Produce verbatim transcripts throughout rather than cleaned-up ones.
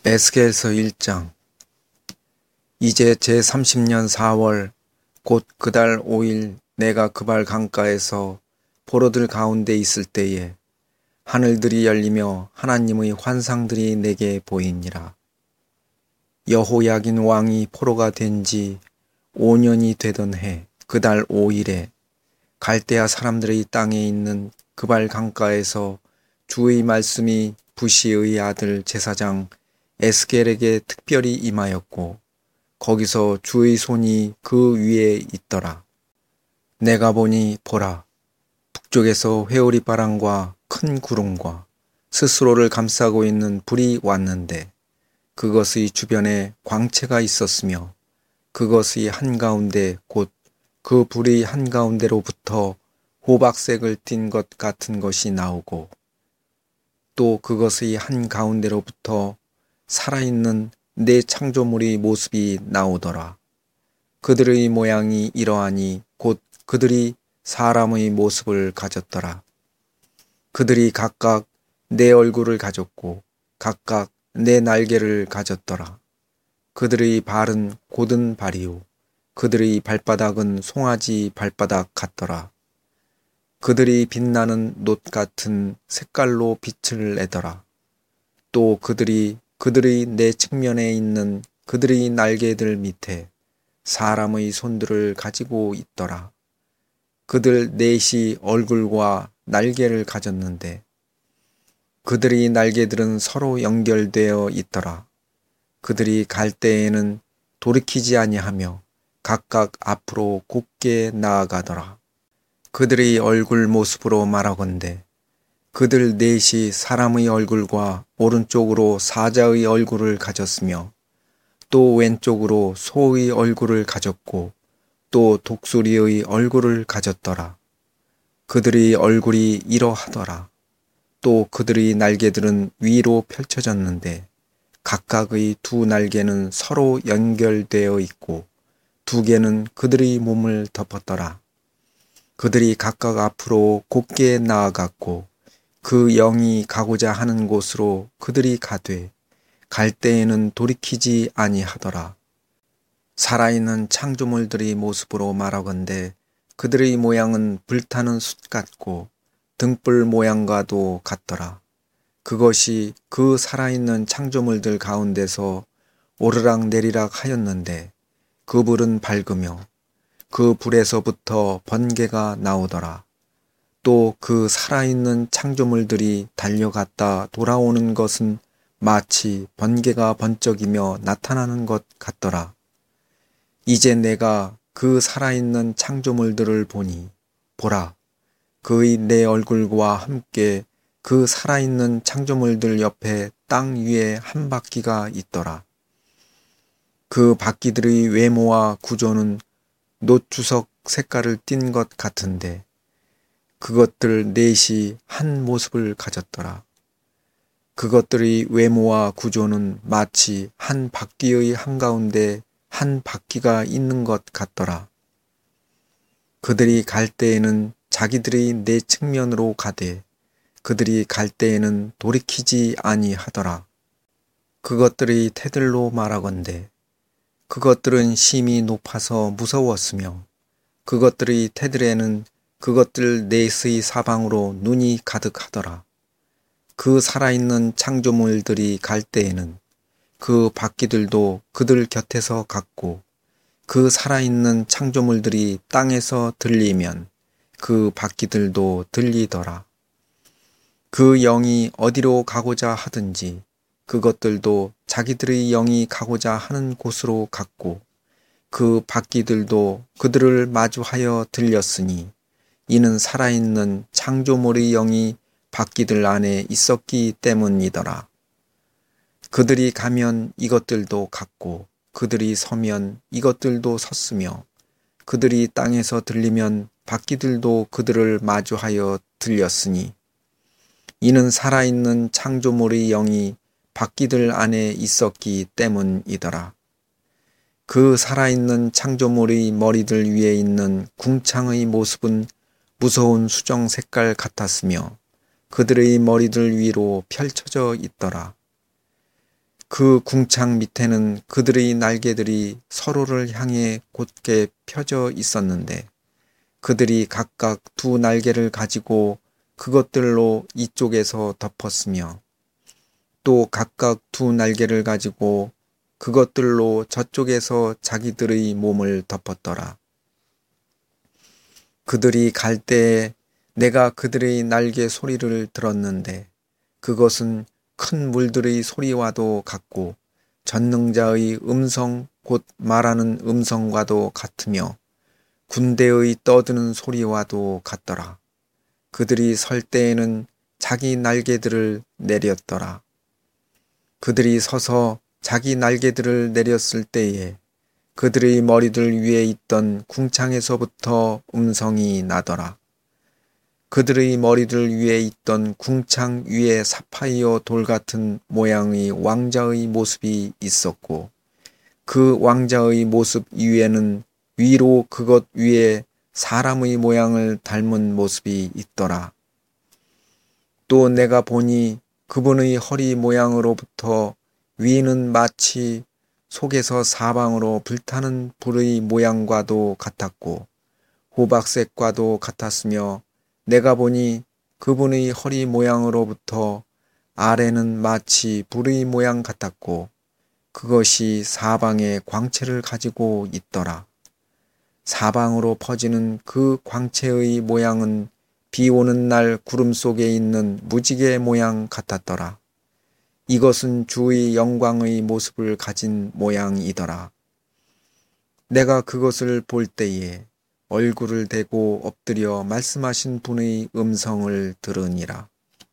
에스겔서 일 장. 이제 제삼십 년 사월 곧 그달 오 일 내가 그발 강가에서 포로들 가운데 있을 때에 하늘들이 열리며 하나님의 환상들이 내게 보이니라. 여호야긴 왕이 포로가 된 지 오 년이 되던 해 그달 오 일에 갈대아 사람들의 땅에 있는 그발 강가에서 주의 말씀이 부시의 아들 제사장 에스겔에게 특별히 임하였고 거기서 주의 손이 그 위에 있더라. 내가 보니 보라, 북쪽에서 회오리 바람과 큰 구름과 스스로를 감싸고 있는 불이 왔는데 그것의 주변에 광채가 있었으며 그것의 한가운데 곧 그 불의 한가운데로부터 호박색을 띤 것 같은 것이 나오고 또 그것의 한가운데로부터 살아있는 네 창조물의 모습이 나오더라. 그들의 모양이 이러하니 곧 그들이 사람의 모습을 가졌더라. 그들이 각각 네 얼굴을 가졌고 각각 네 날개를 가졌더라. 그들의 발은 곧은 발이요 그들의 발바닥은 송아지 발바닥 같더라. 그들이 빛나는 놋 같은 색깔로 빛을 내더라. 또 그들이 그들의 네 측면에 있는 그들의 날개들 밑에 사람의 손들을 가지고 있더라. 그들 넷이 얼굴과 날개를 가졌는데 그들의 날개들은 서로 연결되어 있더라. 그들이 갈 때에는 돌이키지 아니하며 각각 앞으로 곧게 나아가더라. 그들의 얼굴 모습으로 말하건대 그들 넷이 사람의 얼굴과 오른쪽으로 사자의 얼굴을 가졌으며 또 왼쪽으로 소의 얼굴을 가졌고 또 독수리의 얼굴을 가졌더라. 그들의 얼굴이 이러하더라. 또 그들의 날개들은 위로 펼쳐졌는데 각각의 두 날개는 서로 연결되어 있고 두 개는 그들의 몸을 덮었더라. 그들이 각각 앞으로 곧게 나아갔고 그 영이 가고자 하는 곳으로 그들이 가되 갈 때에는 돌이키지 아니하더라. 살아있는 창조물들의 모습으로 말하건대 그들의 모양은 불타는 숯 같고 등불 모양과도 같더라. 그것이 그 살아있는 창조물들 가운데서 오르락 내리락 하였는데 그 불은 밝으며 그 불에서부터 번개가 나오더라. 또 그 살아있는 창조물들이 달려갔다 돌아오는 것은 마치 번개가 번쩍이며 나타나는 것 같더라. 이제 내가 그 살아있는 창조물들을 보니 보라, 그의 네 얼굴과 함께 그 살아있는 창조물들 옆에 땅 위에 한 바퀴가 있더라. 그 바퀴들의 외모와 구조는 놋주석 색깔을 띤 것 같은데 그것들 넷이 한 모습을 가졌더라. 그것들의 외모와 구조는 마치 한 바퀴의 한가운데 한 바퀴가 있는 것 같더라. 그들이 갈 때에는 자기들의 네 측면으로 가되 그들이 갈 때에는 돌이키지 아니하더라. 그것들의 태들로 말하건대 그것들은 심이 높아서 무서웠으며 그것들의 태들에는 그것들 넷의 사방으로 눈이 가득하더라. 그 살아있는 창조물들이 갈 때에는 그 바퀴들도 그들 곁에서 갔고 그 살아있는 창조물들이 땅에서 들리면 그 바퀴들도 들리더라. 그 영이 어디로 가고자 하든지 그것들도 자기들의 영이 가고자 하는 곳으로 갔고 그 바퀴들도 그들을 마주하여 들렸으니 이는 살아있는 창조물의 영이 바퀴들 안에 있었기 때문이더라. 그들이 가면 이것들도 갔고 그들이 서면 이것들도 섰으며 그들이 땅에서 들리면 바퀴들도 그들을 마주하여 들렸으니 이는 살아있는 창조물의 영이 바퀴들 안에 있었기 때문이더라. 그 살아있는 창조물의 머리들 위에 있는 궁창의 모습은 무서운 수정 색깔 같았으며 그들의 머리들 위로 펼쳐져 있더라. 그 궁창 밑에는 그들의 날개들이 서로를 향해 곧게 펴져 있었는데 그들이 각각 두 날개를 가지고 그것들로 이쪽에서 덮었으며 또 각각 두 날개를 가지고 그것들로 저쪽에서 자기들의 몸을 덮었더라. 그들이 갈 때에 내가 그들의 날개 소리를 들었는데 그것은 큰 물들의 소리와도 같고 전능자의 음성 곧 말하는 음성과도 같으며 군대의 떠드는 소리와도 같더라. 그들이 설 때에는 자기 날개들을 내렸더라. 그들이 서서 자기 날개들을 내렸을 때에 그들의 머리들 위에 있던 궁창에서부터 음성이 나더라. 그들의 머리들 위에 있던 궁창 위에 사파이어 돌 같은 모양의 왕자의 모습이 있었고 그 왕자의 모습 위에는 위로 그것 위에 사람의 모양을 닮은 모습이 있더라. 또 내가 보니 그분의 허리 모양으로부터 위는 마치 속에서 사방으로 불타는 불의 모양과도 같았고 호박색과도 같았으며 내가 보니 그분의 허리 모양으로부터 아래는 마치 불의 모양 같았고 그것이 사방에 광채를 가지고 있더라. 사방으로 퍼지는 그 광채의 모양은 비 오는 날 구름 속에 있는 무지개 모양 같았더라. 이것은 주의 영광의 모습을 가진 모양이더라. 내가 그것을 볼 때에 얼굴을 대고 엎드려 말씀하신 분의 음성을 들으니라.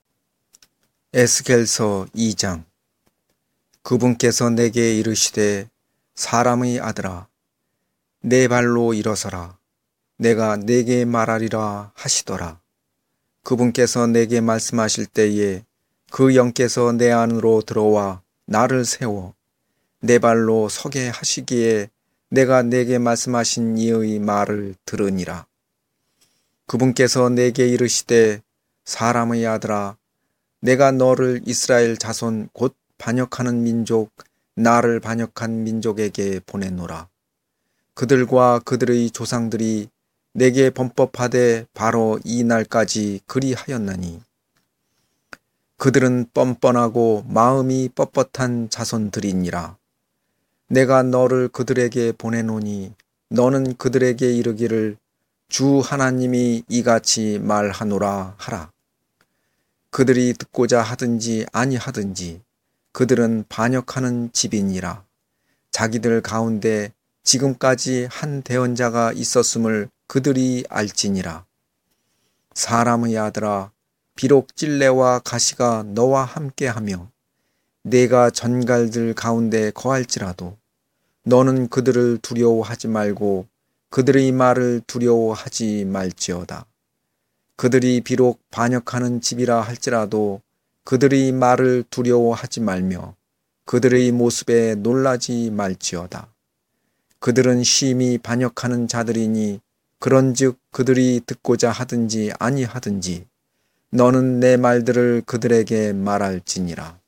에스겔서 이 장. 그분께서 내게 이르시되 사람의 아들아 내 발로 일어서라. 내가 내게 말하리라 하시더라. 그분께서 내게 말씀하실 때에 그 영께서 내 안으로 들어와 나를 세워 내 발로 서게 하시기에 내가 내게 말씀하신 이의 말을 들으니라. 그분께서 내게 이르시되 사람의 아들아 내가 너를 이스라엘 자손 곧 반역하는 민족 나를 반역한 민족에게 보내노라. 그들과 그들의 조상들이 내게 범법하되 바로 이 날까지 그리하였나니 그들은 뻔뻔하고 마음이 뻣뻣한 자손들이니라. 내가 너를 그들에게 보내노니 너는 그들에게 이르기를 주 하나님이 이같이 말하노라 하라. 그들이 듣고자 하든지 아니하든지 그들은 반역하는 집이니라. 자기들 가운데 지금까지 한 대언자가 있었음을 그들이 알지니라. 사람의 아들아 비록 찔레와 가시가 너와 함께하며 내가 전갈들 가운데 거할지라도 너는 그들을 두려워하지 말고 그들의 말을 두려워하지 말지어다. 그들이 비록 반역하는 집이라 할지라도 그들의 말을 두려워하지 말며 그들의 모습에 놀라지 말지어다. 그들은 심히 반역하는 자들이니 그런즉 그들이 듣고자 하든지 아니하든지 너는 내 말들을 그들에게 말할지니라.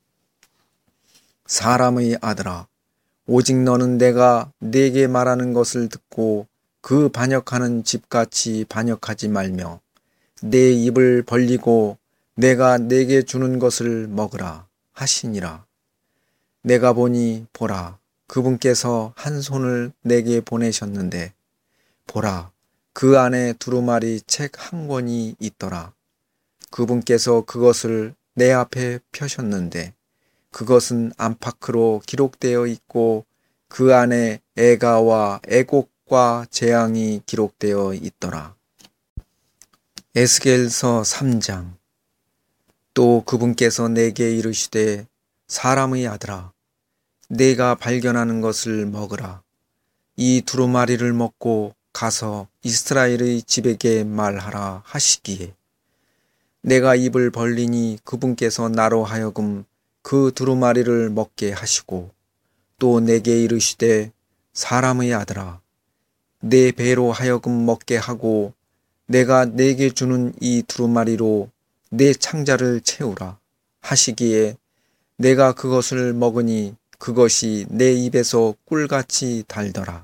사람의 아들아 오직 너는 내가 네게 말하는 것을 듣고 그 반역하는 집같이 반역하지 말며 내 입을 벌리고 내가 네게 주는 것을 먹으라 하시니라. 내가 보니 보라 그분께서 한 손을 내게 보내셨는데 보라 그 안에 두루마리 책 한 권이 있더라. 그분께서 그것을 내 앞에 펴셨는데 그것은 안팎으로 기록되어 있고 그 안에 애가와 애곡과 재앙이 기록되어 있더라. 에스겔서 삼 장. 또 그분께서 내게 이르시되 사람의 아들아 내가 발견하는 것을 먹으라. 이 두루마리를 먹고 가서 이스라엘의 집에게 말하라 하시기에 내가 입을 벌리니 그분께서 나로 하여금 그 두루마리를 먹게 하시고 또 내게 이르시되 사람의 아들아 내 배로 하여금 먹게 하고 내가 내게 주는 이 두루마리로 내 창자를 채우라 하시기에 내가 그것을 먹으니 그것이 내 입에서 꿀같이 달더라.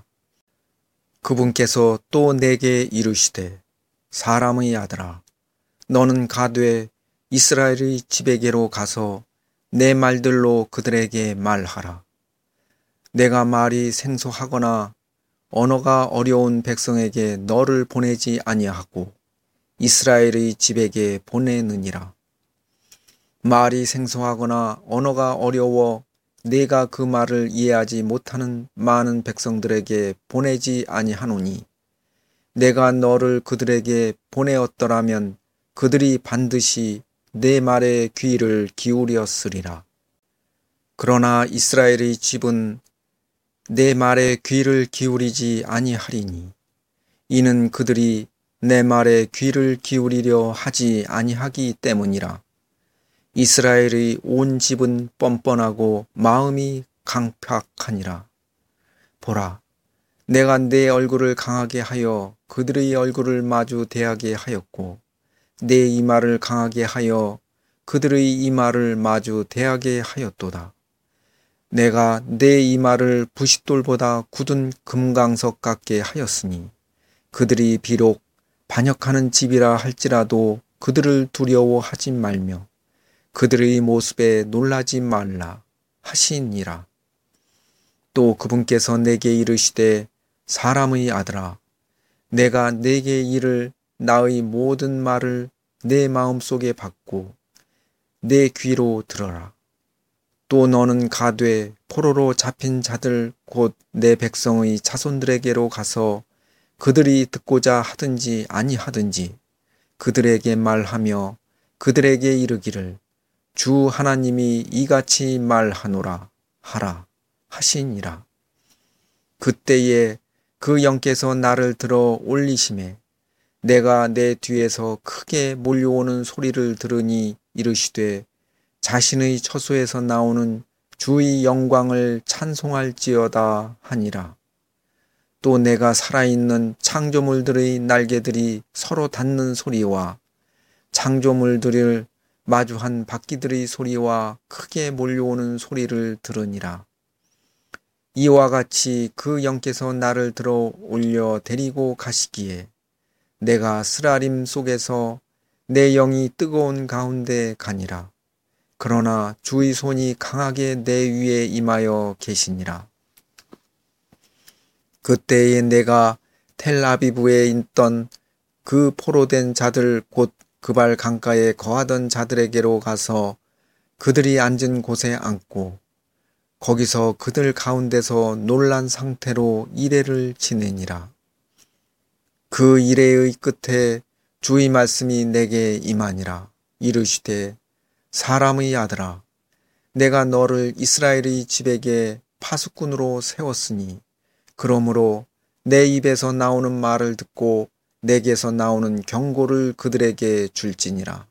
그분께서 또 내게 이르시되 사람의 아들아 너는 가되 이스라엘의 지배계로 가서 내 말들로 그들에게 말하라. 내가 말이 생소하거나 언어가 어려운 백성에게 너를 보내지 아니하고 이스라엘의 지배계에 보내느니라. 말이 생소하거나 언어가 어려워 내가 그 말을 이해하지 못하는 많은 백성들에게 보내지 아니하노니 내가 너를 그들에게 보내었더라면 그들이 반드시 내 말에 귀를 기울였으리라. 그러나 이스라엘의 집은 내 말에 귀를 기울이지 아니하리니 이는 그들이 내 말에 귀를 기울이려 하지 아니하기 때문이라. 이스라엘의 온 집은 뻔뻔하고 마음이 강팍하니라. 보라, 내가 내 얼굴을 강하게 하여 그들의 얼굴을 마주 대하게 하였고 내 이마를 강하게 하여 그들의 이마를 마주 대하게 하였도다. 내가 내 이마를 부싯돌보다 굳은 금강석 같게 하였으니 그들이 비록 반역하는 집이라 할지라도 그들을 두려워하지 말며 그들의 모습에 놀라지 말라 하시니라. 또 그분께서 내게 이르시되 사람의 아들아 내가 내게 이를 나의 모든 말을 내 마음속에 받고 내 귀로 들어라. 또 너는 가되 포로로 잡힌 자들 곧 내 백성의 자손들에게로 가서 그들이 듣고자 하든지 아니하든지 그들에게 말하며 그들에게 이르기를 주 하나님이 이같이 말하노라 하라 하시니라. 그때에 그 영께서 나를 들어 올리심에 내가 내 뒤에서 크게 몰려오는 소리를 들으니 이르시되 자신의 처소에서 나오는 주의 영광을 찬송할지어다 하니라. 또 내가 살아있는 창조물들의 날개들이 서로 닿는 소리와 창조물들을 마주한 바퀴들의 소리와 크게 몰려오는 소리를 들으니라. 이와 같이 그 영께서 나를 들어 올려 데리고 가시기에 내가 쓰라림 속에서 내 영이 뜨거운 가운데 가니라. 그러나 주의 손이 강하게 내 위에 임하여 계시니라. 그때에 내가 텔아비브에 있던 그 포로된 자들 곧 그발 강가에 거하던 자들에게로 가서 그들이 앉은 곳에 앉고 거기서 그들 가운데서 놀란 상태로 이레를 지내니라. 그 이레의 끝에 주의 말씀이 내게 임하니라. 이르시되 사람의 아들아 내가 너를 이스라엘의 집에게 파수꾼으로 세웠으니 그러므로 내 입에서 나오는 말을 듣고 내게서 나오는 경고를 그들에게 줄지니라.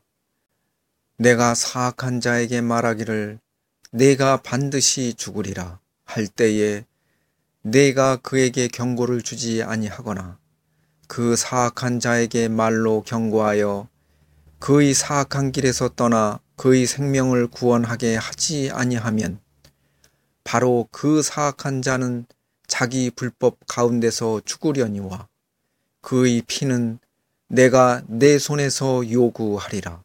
내가 사악한 자에게 말하기를 내가 반드시 죽으리라 할 때에 내가 그에게 경고를 주지 아니하거나 그 사악한 자에게 말로 경고하여 그의 사악한 길에서 떠나 그의 생명을 구원하게 하지 아니하면 바로 그 사악한 자는 자기 불법 가운데서 죽으려니와 그의 피는 내가 내 손에서 요구하리라.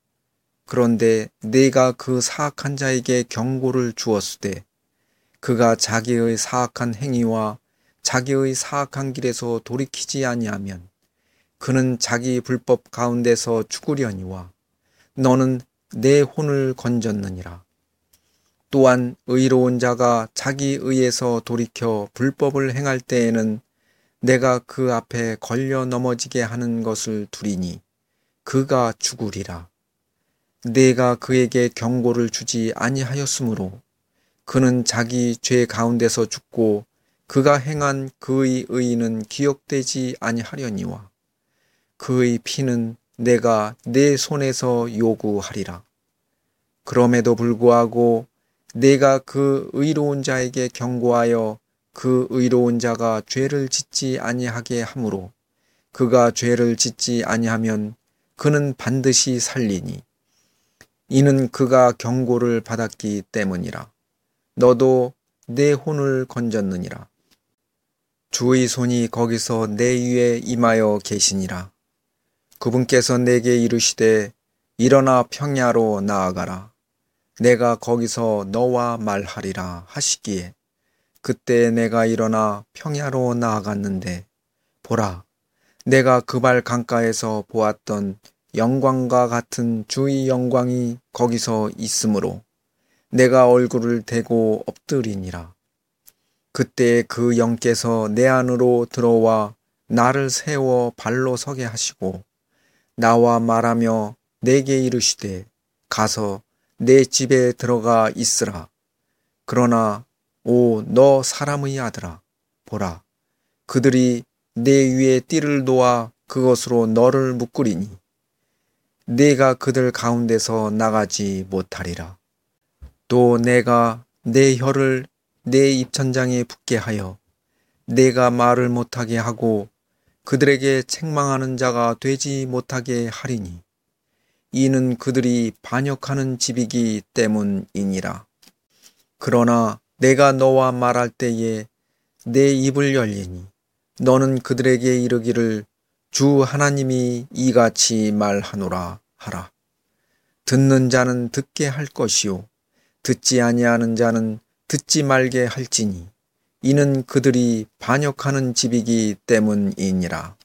그런데 내가 그 사악한 자에게 경고를 주었으되 그가 자기의 사악한 행위와 자기의 사악한 길에서 돌이키지 아니하면 그는 자기 불법 가운데서 죽으려니와 너는 내 혼을 건졌느니라. 또한 의로운 자가 자기 의에서 돌이켜 불법을 행할 때에는 내가 그 앞에 걸려 넘어지게 하는 것을 두리니 그가 죽으리라. 내가 그에게 경고를 주지 아니하였으므로 그는 자기 죄 가운데서 죽고 그가 행한 그의 의는 기억되지 아니하려니와 그의 피는 내가 내 손에서 요구하리라. 그럼에도 불구하고 내가 그 의로운 자에게 경고하여 그 의로운 자가 죄를 짓지 아니하게 하므로 그가 죄를 짓지 아니하면 그는 반드시 살리니 이는 그가 경고를 받았기 때문이라. 너도 내 혼을 건졌느니라. 주의 손이 거기서 내 위에 임하여 계시니라. 그분께서 내게 이르시되 일어나 평야로 나아가라. 내가 거기서 너와 말하리라 하시기에 그때 내가 일어나 평야로 나아갔는데 보라, 내가 그발 강가에서 보았던 영광과 같은 주의 영광이 거기서 있으므로 내가 얼굴을 대고 엎드리니라. 그때 그 영께서 내 안으로 들어와 나를 세워 발로 서게 하시고 나와 말하며 내게 이르시되 가서 내 집에 들어가 있으라. 그러나 오 너 사람의 아들아, 보라, 그들이 내 위에 띠를 놓아 그것으로 너를 묶으리니 내가 그들 가운데서 나가지 못하리라. 또 내가 내 혀를 내 입천장에 붙게 하여 내가 말을 못하게 하고 그들에게 책망하는 자가 되지 못하게 하리니 이는 그들이 반역하는 집이기 때문이니라. 그러나 내가 너와 말할 때에 내 입을 열리니 너는 그들에게 이르기를 주 하나님이 이같이 말하노라 하라. 듣는 자는 듣게 할 것이요 듣지 아니하는 자는 듣지 말게 할지니 이는 그들이 반역하는 집이기 때문이니라.